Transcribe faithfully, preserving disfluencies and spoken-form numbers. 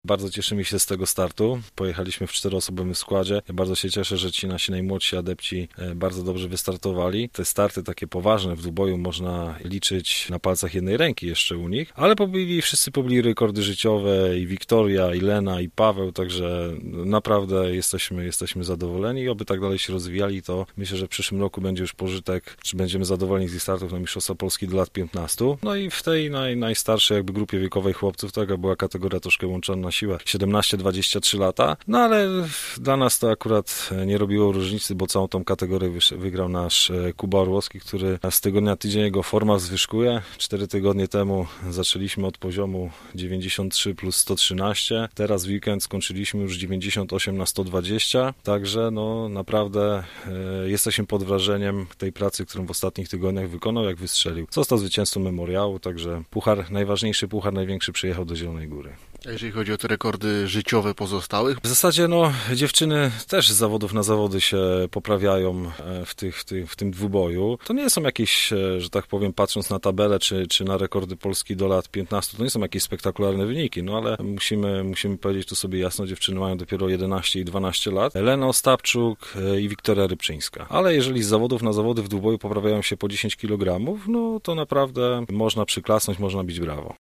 Bardzo cieszymy się z tego startu. Pojechaliśmy w czteroosobowym składzie. Ja bardzo się cieszę, że ci nasi najmłodsi adepci bardzo dobrze wystartowali. Te starty takie poważne w dwuboju można liczyć na palcach jednej ręki jeszcze u nich, ale pobili, wszyscy pobili rekordy życiowe i Wiktoria, i Lena, i Paweł, także naprawdę jesteśmy, jesteśmy zadowoleni i oby tak dalej się rozwijali, to myślę, że w przyszłym roku będzie już pożytek, czy będziemy zadowoleni z ich startów na Mistrzostwa Polski do lat piętnastu. No i w tej naj, najstarszej jakby grupie wiekowej chłopców, taka była kategoria troszkę łączona na siłę siedemnaście dwadzieścia trzy lata, no ale dla nas to akurat nie robiło różnicy, bo całą tą kategorię wygrał nasz Kuba Orłowski, który z tygodnia na tydzień jego forma zwyżkuje. Cztery tygodnie temu zaczęliśmy od poziomu dziewięćdziesiąt trzy plus sto trzynaście, teraz w weekend skończyliśmy już dziewięćdziesiąt osiem na sto dwadzieścia, także no naprawdę e, jesteśmy pod wrażeniem tej pracy, którą w ostatnich tygodniach wykonał, jak wystrzelił. Został zwycięzcą memoriału, także puchar, najważniejszy puchar, największy przyjechał do Zielonej Góry. A jeżeli chodzi o te rekordy życiowe pozostałych? W zasadzie no dziewczyny też z zawodów na zawody się poprawiają w, tych, w, tych, w tym dwuboju. To nie są jakieś, że tak powiem, patrząc na tabelę czy, czy na rekordy Polski do lat piętnastu, to nie są jakieś spektakularne wyniki, no ale musimy, musimy powiedzieć tu sobie jasno, dziewczyny mają dopiero jedenaście i dwanaście lat. Elena Ostapczuk i Wiktoria Rybczyńska. Ale jeżeli z zawodów na zawody w dwuboju poprawiają się po dziesięć kilogramów, no to naprawdę można przyklasnąć, można bić brawo.